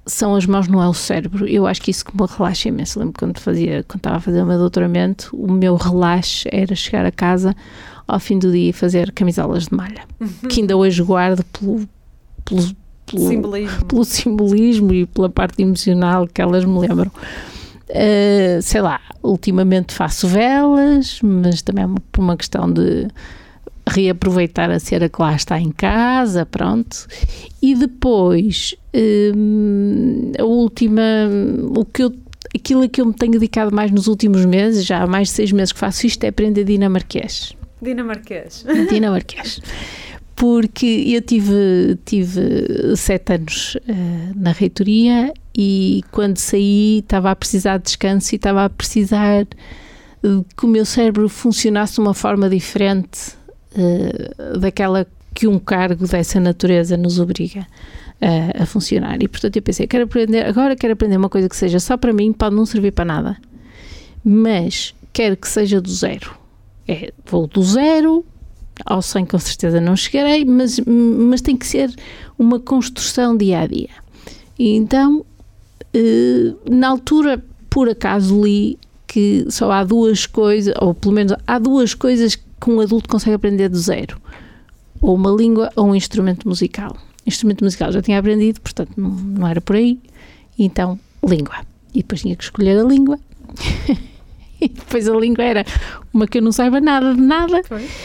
são as mãos, não é o cérebro. Eu acho que isso que me relaxa imenso. Lembro quando fazia, quando estava a fazer o meu doutoramento, o meu relaxe era chegar a casa ao fim do dia e fazer camisolas de malha, uhum. que ainda hoje guardo pelo, pelo, pelo, simbolismo. pelo simbolismo e pela parte emocional que elas me lembram. Uh, sei lá, ultimamente faço velas, mas também por uma questão de reaproveitar a cera que lá está em casa, pronto. E depois, hum, a última, o que eu, aquilo a que eu me tenho dedicado mais nos últimos meses, já há mais de seis meses que faço isto, é aprender dinamarquês. Dinamarquês. Dinamarquês. Porque eu tive, tive sete anos uh, na reitoria e quando saí estava a precisar de descanso e estava a precisar que o meu cérebro funcionasse de uma forma diferente uh, daquela que um cargo dessa natureza nos obriga uh, a funcionar. E portanto eu pensei, quero aprender, agora quero aprender uma coisa que seja só para mim, pode não servir para nada, mas quero que seja do zero. É, vou do zero ao cem com certeza não chegarei, mas, mas tem que ser uma construção dia a dia. E então, uh, na altura, por acaso li que só há duas coisas, ou pelo menos há duas coisas que um adulto consegue aprender do zero. Ou uma língua ou um instrumento musical. Instrumento musical já tinha aprendido, portanto não, não era por aí. Então, língua. E depois tinha que escolher a língua. E depois a língua era uma que eu não saiba nada de nada.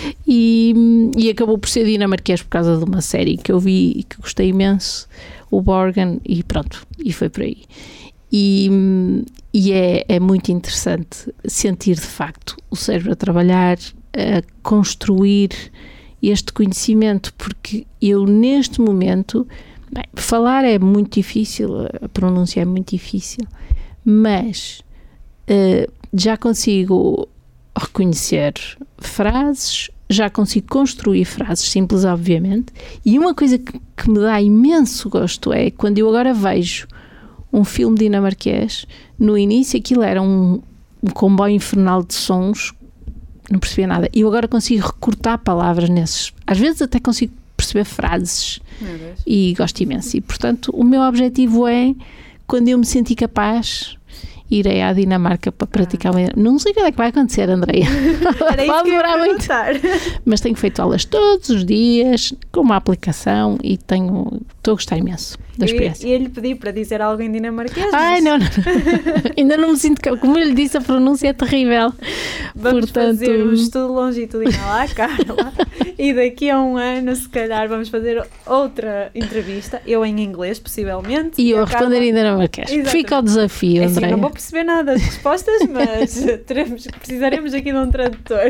E, e acabou por ser dinamarquês por causa de uma série que eu vi e que gostei imenso, o Borgen, e pronto, e foi por aí. E, e é, é muito interessante sentir de facto o cérebro a trabalhar, a construir este conhecimento, porque eu neste momento, bem, falar é muito difícil, a pronúncia é muito difícil, mas uh, já consigo reconhecer frases, já consigo construir frases simples, obviamente, e uma coisa que, que me dá imenso gosto é quando eu agora vejo um filme dinamarquês, no início aquilo era um, um comboio infernal de sons, não percebia nada, e eu agora consigo recortar palavras nesses, às vezes até consigo perceber frases, e gosto imenso, e portanto o meu objetivo é, quando eu me sentir capaz, irei à Dinamarca para praticar. Ah. Não sei quando é que vai acontecer, Andreia. Pode demorar muito. Mas tenho feito aulas todos os dias com uma aplicação e tenho, estou a gostar imenso da experiência. E ele pediu para dizer algo em dinamarquês? Ai, mas... não, não. Ainda não me sinto. Como eu lhe disse, a pronúncia é terrível. Vamos Portanto... fazer um estudo longitudinal lá, Carla. E daqui a um ano, se calhar, vamos fazer outra entrevista. Eu em inglês, possivelmente. E eu a responder Carla... em dinamarquês. Fica o desafio, é Andreia. Assim, não vou perceber nada das respostas, mas teremos, precisaremos aqui de um tradutor.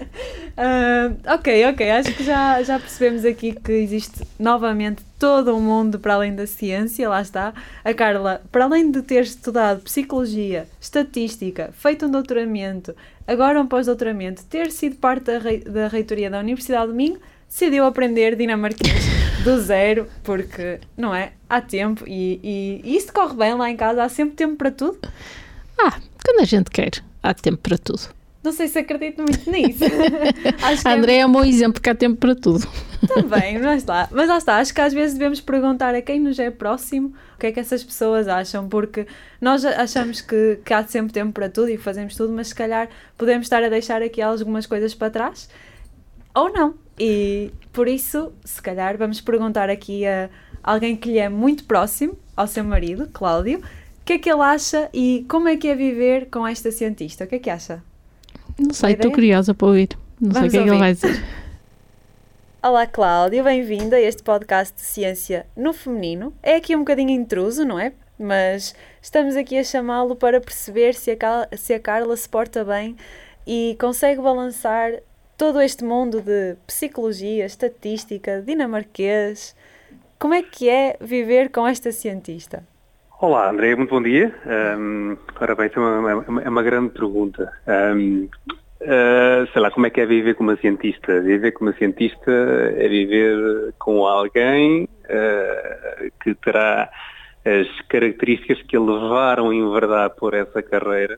Uh, ok, ok. Acho que já, já percebemos aqui que existe novamente todo um mundo para além da ciência, lá está. A Carla, para além de ter estudado psicologia, estatística, feito um doutoramento, agora um pós-doutoramento, ter sido parte da, rei, da reitoria da Universidade do Minho, decidiu aprender dinamarquês do zero, porque, não é? Há tempo e, e, e isso corre bem lá em casa, há sempre tempo para tudo. Ah, quando a gente quer, há tempo para tudo. Não sei se acredito muito nisso. Acho que a André é... é um bom exemplo, que há tempo para tudo. Também, mas lá, mas lá está, acho que às vezes devemos perguntar a quem nos é próximo o que é que essas pessoas acham, porque nós achamos que, que há sempre tempo para tudo e fazemos tudo, mas se calhar podemos estar a deixar aqui algumas coisas para trás, ou não. E por isso, se calhar, vamos perguntar aqui a alguém que lhe é muito próximo, ao seu marido, Cláudio, o que é que ele acha e como é que é viver com esta cientista? O que é que acha? Não sei, estou curiosa para ouvir. Não Vamos sei o que é que ele vai dizer. Olá, Cláudio, bem-vinda a este podcast de Ciência no Feminino. É aqui um bocadinho intruso, não é? Mas estamos aqui a chamá-lo para perceber se a, Cal- se a Carla se porta bem e consegue balançar todo este mundo de psicologia, estatística, dinamarquês. Como é que é viver com esta cientista? Olá, André, muito bom dia. Um, ora bem, isso é uma, uma, é uma grande pergunta. Um, uh, sei lá, como é que é viver como uma cientista? Viver como uma cientista é viver com alguém uh, que terá as características que a levaram a enverdar por essa carreira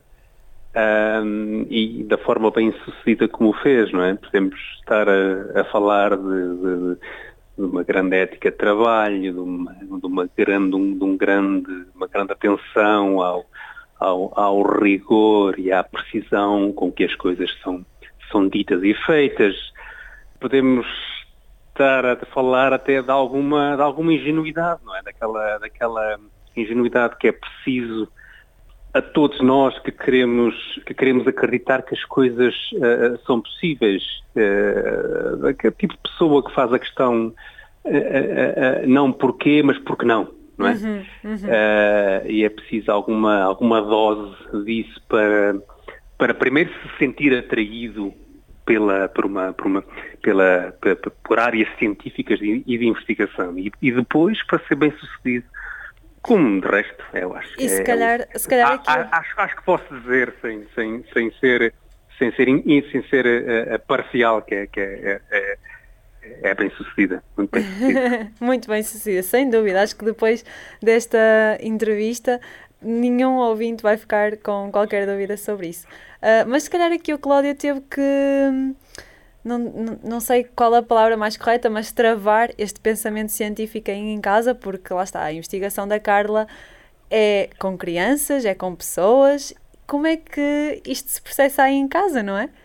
um, e da forma bem sucedida como o fez, não é? Podemos estar a, a falar de... de de uma grande ética de trabalho, de uma, de uma, grande, de um, de um grande, uma grande atenção ao, ao, ao rigor e à precisão com que as coisas são, são ditas e feitas. Podemos estar a falar até de alguma, de alguma ingenuidade, não é? Daquela, daquela ingenuidade que é preciso a todos nós que queremos, que queremos acreditar que as coisas uh, são possíveis. Uh, aquele tipo de pessoa que faz a questão uh, uh, uh, não porquê, mas porque não, não é? Uhum, uhum. Uh, e é preciso alguma, alguma dose disso para, para primeiro se sentir atraído pela, por, uma, por, uma, pela, por, por áreas científicas e de, de investigação e, e depois para ser bem sucedido. Como de resto, eu acho. E se é, calhar, é, se calhar a, a, acho, acho que posso dizer, sem, sem, sem ser, sem ser, in, sem ser uh, parcial, que, é, que é, é, é bem sucedida. Muito bem sucedida. Muito bem sucedida, sem dúvida. Acho que depois desta entrevista nenhum ouvinte vai ficar com qualquer dúvida sobre isso. Uh, mas se calhar aqui o Cláudio teve que... Não, não, não sei qual é a palavra mais correta, mas travar este pensamento científico aí em casa, porque lá está, a investigação da Carla é com crianças, é com pessoas. Como é que isto se processa aí em casa, não é?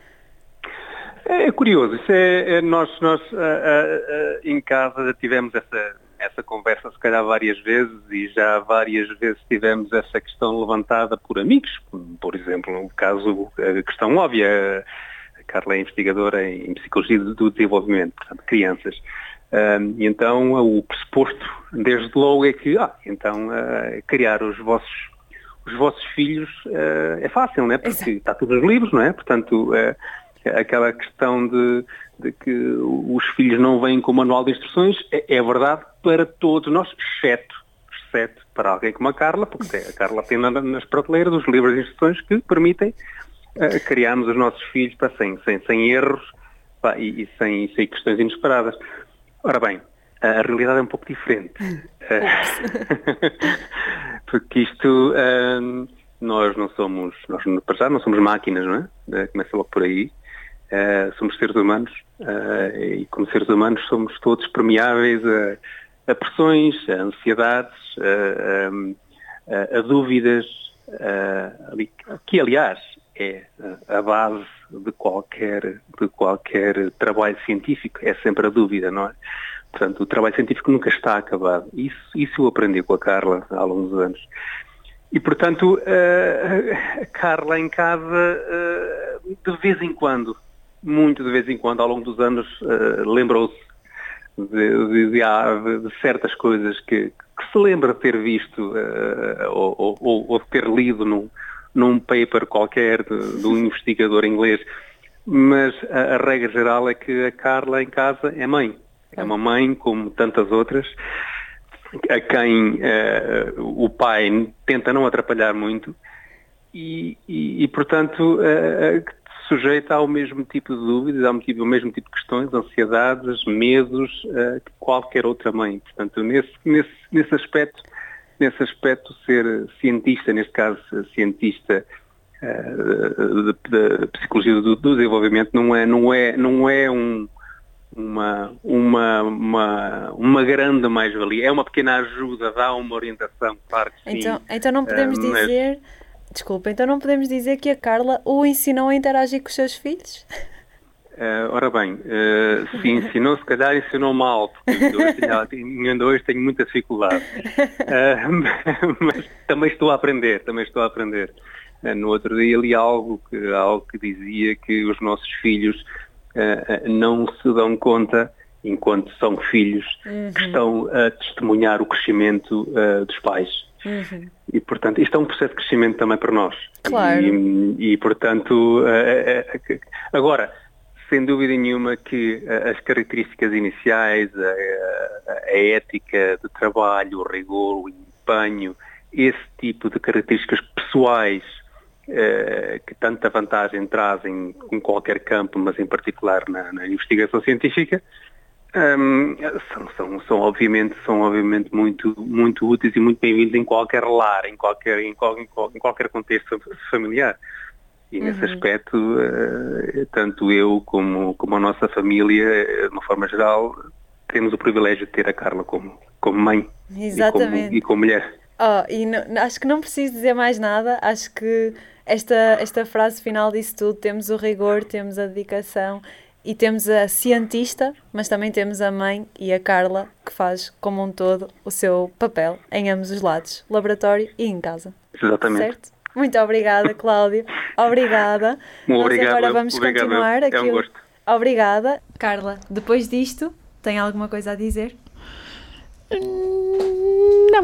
É curioso, isso é, é nós, nós uh, uh, uh, em casa já tivemos essa, essa conversa se calhar várias vezes e já várias vezes tivemos essa questão levantada por amigos, por exemplo, no caso, a questão óbvia. Carla é investigadora em Psicologia do Desenvolvimento, portanto, crianças. Um, e então o pressuposto, desde logo, é que, ah, então, uh, criar os vossos, os vossos filhos uh, é fácil, não é? Porque Exato. Está tudo nos livros, não é? Portanto, uh, aquela questão de, de que os filhos não vêm com o manual de instruções é, é verdade para todos nós, exceto, exceto para alguém como a Carla, porque a Carla tem nas prateleiras os livros de instruções que permitem Uh, criarmos os nossos filhos pá, sem, sem, sem erros pá, e, e sem, sem questões inesperadas. Ora bem, a realidade é um pouco diferente. Porque isto, uh, nós não somos, nós para já não somos máquinas, não é? Uh, começa logo por aí. Uh, somos seres humanos uh, e como seres humanos somos todos permeáveis a, a pressões, a ansiedades, a, a, a dúvidas, a, que aliás é a base de qualquer, de qualquer trabalho científico, é sempre a dúvida, não é? Portanto, o trabalho científico nunca está acabado. Isso, isso eu aprendi com a Carla há longos anos. E, portanto, a Carla em casa, de vez em quando, muito de vez em quando, ao longo dos anos, lembrou-se de, de, de, de certas coisas que, que se lembra de ter visto ou, ou, ou de ter lido num num paper qualquer de, de um investigador inglês, mas a, a regra geral é que a Carla em casa é mãe. É uma mãe como tantas outras, a quem uh, o pai tenta não atrapalhar muito e, e, e portanto, uh, sujeita ao mesmo tipo de dúvidas, ao mesmo tipo, ao mesmo tipo de questões, ansiedades, medos, uh, que qualquer outra mãe. Portanto, nesse, nesse, nesse aspecto, Nesse aspecto, ser cientista, neste caso cientista uh, de, de psicologia do, do desenvolvimento, não é, não é, não é um, uma, uma, uma, uma grande mais-valia. É uma pequena ajuda, dá uma orientação, claro que sim. Então, então não podemos uh, mas... dizer, desculpa, então não podemos dizer que a Carla o ensinou a interagir com os seus filhos? Uh, ora bem, uh, se ensinou, se calhar ensinou mal, porque hoje tenho, ainda hoje tenho muita dificuldade. Uh, mas também estou a aprender, também estou a aprender. Uh, no outro dia li algo que, algo que dizia que os nossos filhos uh, não se dão conta, enquanto são filhos, uhum. que estão a testemunhar o crescimento uh, dos pais. Uhum. E, portanto, isto é um processo de crescimento também para nós. Claro. E, e portanto, uh, uh, agora... Sem dúvida nenhuma que as características iniciais, a, a ética de trabalho, o rigor, o empenho, esse tipo de características pessoais eh, que tanta vantagem trazem em qualquer campo, mas em particular na, na investigação científica, um, são, são, são, obviamente, são obviamente muito, muito úteis e muito bem-vindos em qualquer lar, em qualquer, em, qual, em, qual, em qualquer contexto familiar. E nesse uhum. aspecto, uh, tanto eu como, como a nossa família, de uma forma geral, temos o privilégio de ter a Carla como, como mãe. Exatamente. E como, e como mulher. Oh, e não, acho que não preciso dizer mais nada, acho que esta, esta frase final disso tudo, temos o rigor, temos a dedicação e temos a cientista, mas também temos a mãe e a Carla, que faz como um todo o seu papel em ambos os lados, laboratório e em casa. Exatamente. Certo? Muito obrigada, Cláudio. Obrigada. Um obrigado. Nós agora vamos obrigado, continuar aqui. É um gosto. Obrigada. Carla, depois disto, tem alguma coisa a dizer? Não.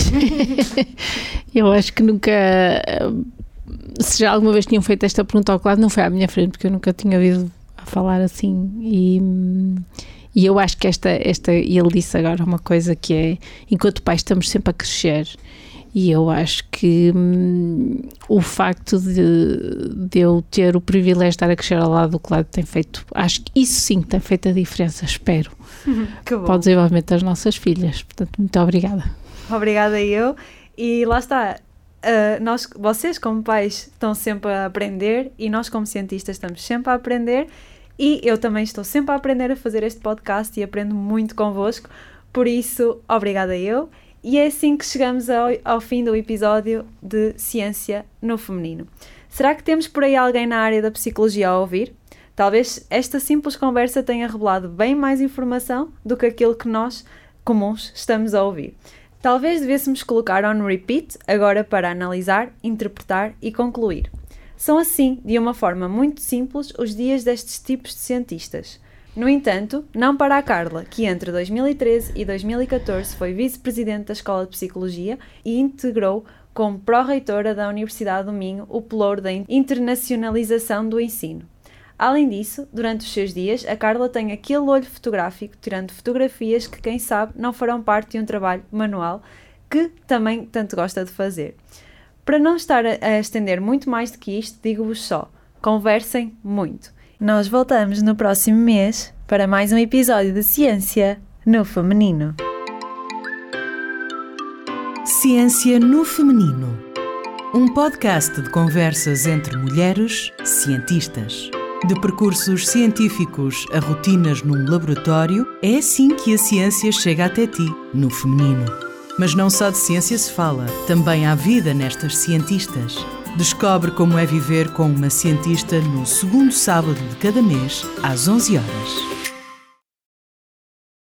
Eu acho que nunca, se já alguma vez tinham feito esta pergunta ao Cláudio, não foi à minha frente, porque eu nunca tinha ouvido a falar assim, e, e eu acho que esta, esta, e ele disse agora uma coisa que é, enquanto pais estamos sempre a crescer, e eu acho que hum, o facto de, de eu ter o privilégio de estar a crescer ao lado do Cláudio tem feito, acho que isso sim tem feito a diferença, espero, que bom. para o desenvolvimento das nossas filhas. Portanto, muito obrigada. Obrigada eu, e lá está, uh, nós, vocês como pais estão sempre a aprender e nós como cientistas estamos sempre a aprender, e eu também estou sempre a aprender a fazer este podcast e aprendo muito convosco, por isso, obrigada eu. E é assim que chegamos ao, ao fim do episódio de Ciência no Feminino. Será que temos por aí alguém na área da psicologia a ouvir? Talvez esta simples conversa tenha revelado bem mais informação do que aquilo que nós, comuns, estamos a ouvir. Talvez devêssemos colocar on repeat agora para analisar, interpretar e concluir. São assim, de uma forma muito simples, os dias destes tipos de cientistas. No entanto, não para a Carla, que entre dois mil e treze e dois mil e catorze foi vice-presidente da Escola de Psicologia e integrou como pró-reitora da Universidade do Minho o pelouro da internacionalização do ensino. Além disso, durante os seus dias, a Carla tem aquele olho fotográfico, tirando fotografias que, quem sabe, não farão parte de um trabalho manual que também tanto gosta de fazer. Para não estar a estender muito mais do que isto, digo-vos só, conversem muito. Nós voltamos no próximo mês para mais um episódio de Ciência no Feminino. Ciência no Feminino. Um podcast de conversas entre mulheres cientistas. De percursos científicos a rotinas num laboratório, é assim que a ciência chega até ti, no feminino. Mas não só de ciência se fala, também há vida nestas cientistas. Descobre como é viver com uma cientista no segundo sábado de cada mês, às onze horas.